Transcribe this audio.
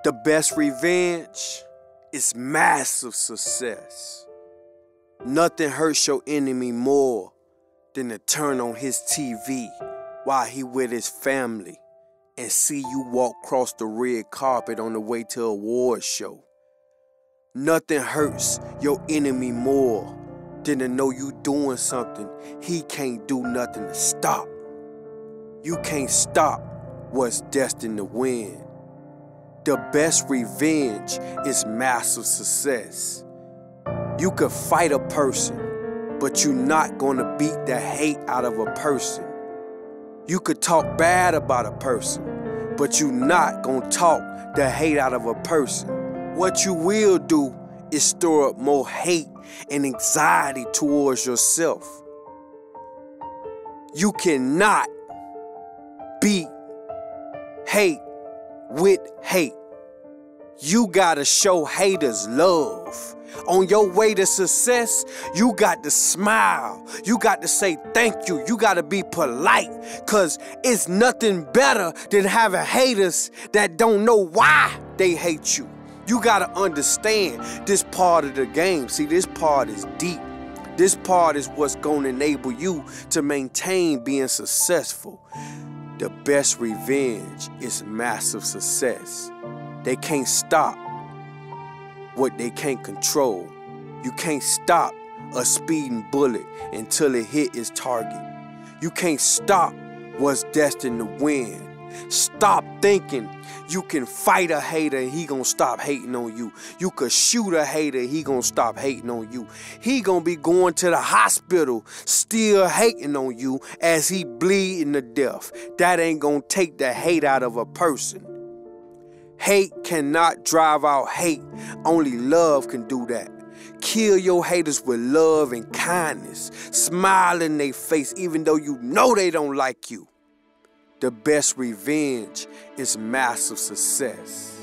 The best revenge is massive success. Nothing hurts your enemy more than to turn on his TV while he with his family and see you walk across the red carpet on the way to a award show. Nothing hurts your enemy more than to know you doing something he can't do nothing to stop. You can't stop what's destined to win. The best revenge is massive success. You could fight a person, but you're not gonna beat the hate out of a person. You could talk bad about a person, but you're not gonna talk the hate out of a person. What you will do is stir up more hate and anxiety towards yourself. You cannot beat hate with hate. You gotta show haters love. On your way to success, you got to smile. You got to say thank you. You got to be polite, because it's nothing better than having haters that don't know why they hate you. You got to understand this part of the game. See, this part is deep. This part is what's going to enable you to maintain being successful. The best revenge is massive success. They can't stop what they can't control. You can't stop a speeding bullet until it hit its target. You can't stop what's destined to win. Stop thinking you can fight a hater and he gonna stop hating on you. You could shoot a hater, he gonna stop hating on you. He gonna be going to the hospital still hating on you as he bleeding to death. That ain't gonna take the hate out of a person. Hate cannot drive out hate. Only love can do that. Kill your haters with love and kindness. Smile in their face even though you know they don't like you. The best revenge is massive success.